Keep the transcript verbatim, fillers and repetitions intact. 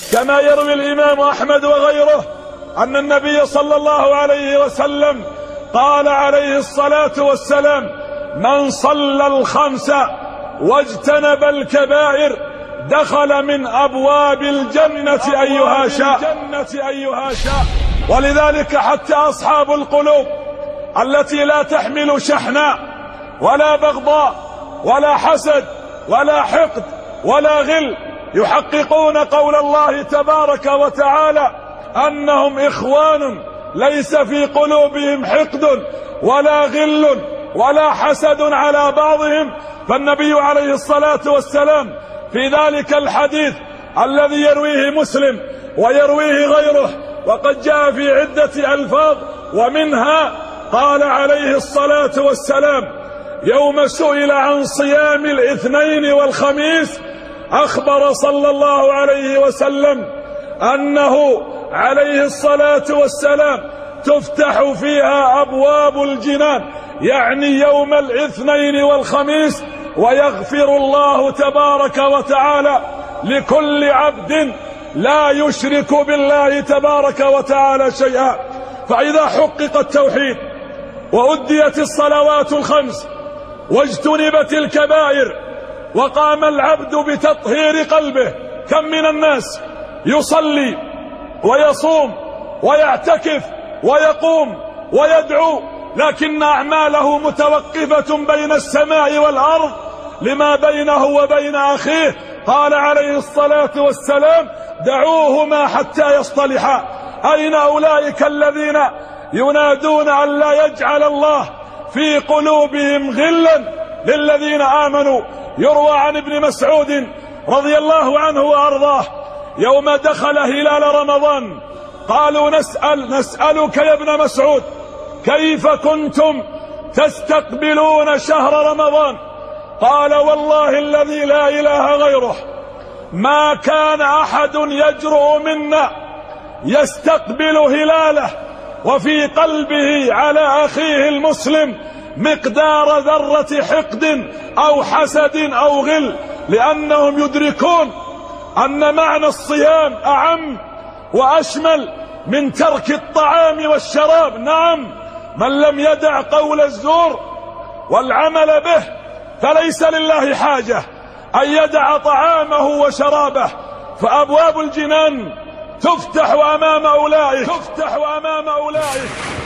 كما يروي الإمام أحمد وغيره أن النبي صلى الله عليه وسلم قال عليه الصلاة والسلام: من صلى الخمس واجتنب الكبائر دخل من أبواب الجنة أيها شاء. ولذلك حتى أصحاب القلوب التي لا تحمل شحناء ولا بغضاء ولا حسد ولا حقد ولا غل يحققون قول الله تبارك وتعالى أنهم إخوان ليس في قلوبهم حقد ولا غل ولا حسد على بعضهم. فالنبي عليه الصلاة والسلام في ذلك الحديث الذي يرويه مسلم ويرويه غيره وقد جاء في عدة ألفاظ، ومنها قال عليه الصلاة والسلام: يوم سئل عن صيام الاثنين والخميس أخبر صلى الله عليه وسلم أنه عليه الصلاة والسلام تفتح فيها أبواب الجنان، يعني يوم الاثنين والخميس، ويغفر الله تبارك وتعالى لكل عبد لا يشرك بالله تبارك وتعالى شيئا. فإذا حقق التوحيد وأديت الصلوات الخمس واجتنبت الكبائر وقام العبد بتطهير قلبه، كم من الناس يصلي ويصوم ويعتكف ويقوم ويدعو لكن أعماله متوقفة بين السماء والأرض لما بينه وبين أخيه. قال عليه الصلاة والسلام: دعوهما حتى يصطلحا. أين أولئك الذين ينادون أن لا يجعل الله في قلوبهم غلا للذين آمنوا؟ يروى عن ابن مسعود رضي الله عنه وأرضاه يوم دخل هلال رمضان قالوا: نسأل نسألك يا ابن مسعود كيف كنتم تستقبلون شهر رمضان؟ قال: والله الذي لا إله غيره ما كان أحد يجرؤ منا يستقبل هلاله وفي قلبه على أخيه المسلم مقدار ذرة حقد أو حسد أو غل، لأنهم يدركون أن معنى الصيام أعم وأشمل من ترك الطعام والشراب. نعم، من لم يدع قول الزور والعمل به فليس لله حاجة أن يدع طعامه وشرابه. فأبواب الجنان تفتح أمام أولئك تفتح أمام أولئك